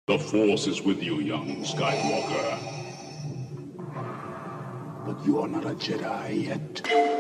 The Force is with you, young Skywalker. But you are not a Jedi yet.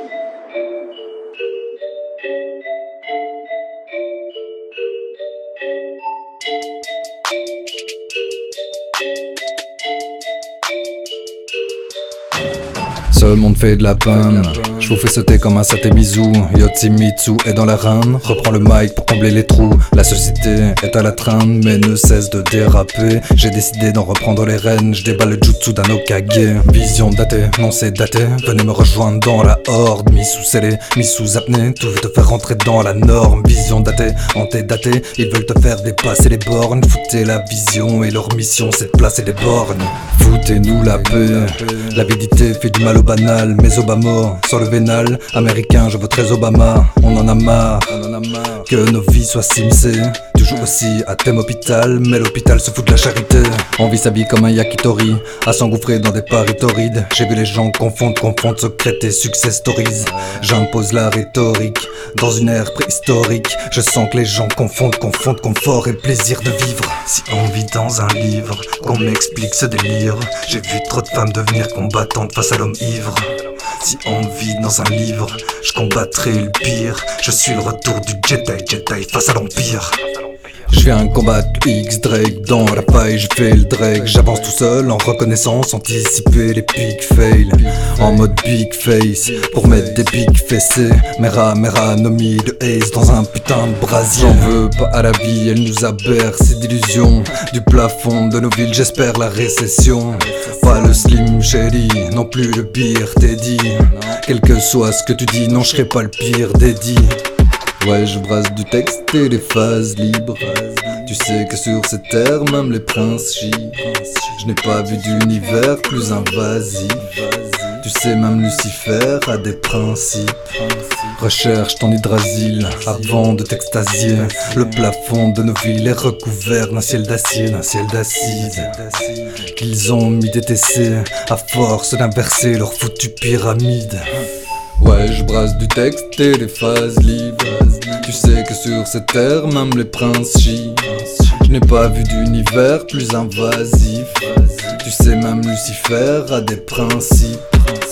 Ce monde fait de la peine, je vous fais sauter comme un satémizu. Yotsumitsu est dans la reine, reprends le mic pour combler les trous. La société est à la traîne mais ne cesse de déraper. J'ai décidé d'en reprendre les rênes, je déballe le jutsu d'un Okage. Vision datée, non c'est daté, venez me rejoindre dans la horde. Mis sous scellé, mis sous apnée, tout veut te faire rentrer dans la norme. Vision datée, antédatée, ils veulent te faire dépasser les bornes. Foutez la vision et leur mission c'est de placer des bornes. Foutez-nous la paix, l'avidité fait du mal au banal. Mais Obama, sans le vénal, américain je voterai Obama. On en a marre, que nos vies soient simsées. Toujours aussi à thème hôpital, mais l'hôpital se fout de la charité. On vit sa vie comme un yakitori, à s'engouffrer dans des paris torrides. J'ai vu les gens confondre secret et success stories. J'impose la rhétorique, dans une ère préhistorique. Je sens que les gens confondent confort et plaisir de vivre. Si on vit dans un livre, qu'on m'explique ce délire. J'ai vu trop de femmes devenir combattantes face à l'homme ivre. Si on vit dans un livre, je combattrai le pire. Je suis le retour du Jedi face à l'Empire. Je viens combattre X-Drake dans la faille, je fais le Drake. J'avance tout seul en reconnaissance, anticiper les big fails. En mode big face, pour mettre des big fessées. Mera, Nomi de Ace dans un putain de brasier. J'en veux pas à la vie, elle nous aberre, c'est d'illusions. Du plafond de nos villes, j'espère la récession. Pas le Slim Shady, non plus le pire Teddy. Quel que soit ce que tu dis, non je serai pas le pire Daddy. Ouais, je brasse du texte et les phases libres. Tu sais que sur cette terre, même les princes chient. Je n'ai pas vu d'univers plus invasif. Tu sais, même Lucifer a des principes. Recherche ton hydrasile avant de t'extasier. Le plafond de nos villes est recouvert d'un ciel d'acier, d'un ciel d'acide. Qu'ils ont mis des TC à force d'inverser leur foutue pyramide. Ouais, je brasse du texte et les phases libres. Tu sais que sur cette terre, même les princes chient. Je n'ai pas vu d'univers plus invasif. Tu sais, même Lucifer a des principes.